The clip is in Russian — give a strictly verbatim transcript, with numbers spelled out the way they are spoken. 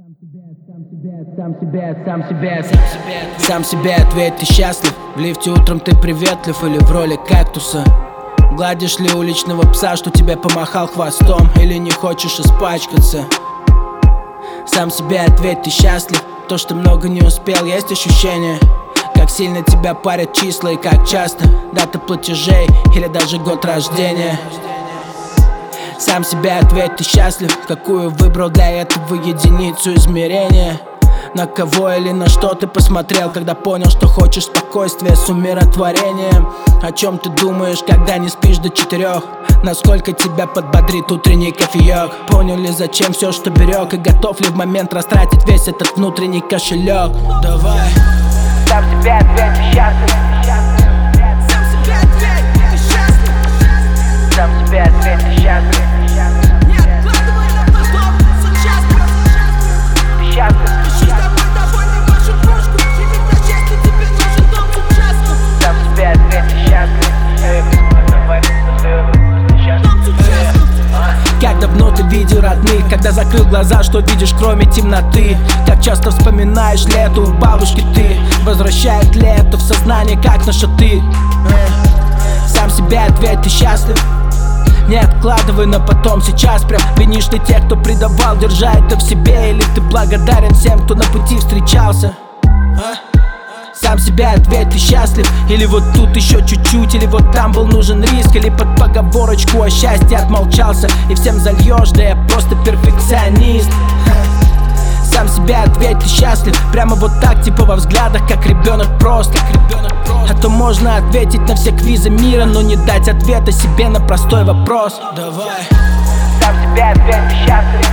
Сам себе, сам себе, сам себе, сам себе, сам себе, сам себе ответь, ты счастлив? В лифте утром ты приветлив или в роли кактуса? Гладишь ли уличного пса, что тебе помахал хвостом? Или не хочешь испачкаться? Сам себе ответь, ты счастлив? То, что много не успел, есть ощущение? Как сильно тебя парят числа и как часто? Дата платежей или даже год рождения? Сам себе ответь, ты счастлив? Какую выбрал для этого единицу измерения? На кого или на что ты посмотрел, когда понял, что хочешь спокойствия с умиротворением? О чем ты думаешь, когда не спишь до четырех? Насколько тебя подбодрит утренний кофеек? Понял ли, зачем все, что берег? И готов ли в момент растратить весь этот внутренний кошелек? Давай. Сам себе ответь, ты счастлив? Сам себе ответь, ты счастлив? Сам себе ответь, ты счастлив? Не откладывай на потом, сейчас Ты счастлив? ищи с тобой довольно вашу кружку. Живет на счастье, тебе нужен дом с участком. Сам себе ответь, ты счастлив? Дом с участком. Как давно ты видел родных, когда закрыл глаза, что видишь кроме темноты? Как часто вспоминаешь лето у бабушки ты? Возвращает ли это в сознание, как наша ты? Сам себе ответь, ты счастлив? Не откладывай на потом, сейчас прям. Винишь ли тех, кто предавал, держа это в себе? Или ты благодарен всем, кто на пути встречался? А? Сам себе ответь, ты счастлив? Или вот тут еще чуть-чуть, или вот там был нужен риск? Или под поговорочку о счастье отмолчался и всем зальешь, да я просто перфекционист. Сам себе ответь, ты счастлив? Прямо вот так, типа во взглядах, как ребенок просто. А то можно ответить на все квизы мира, но не дать ответа себе на простой вопрос. Давай. Сам себе ответь, ты счастлив?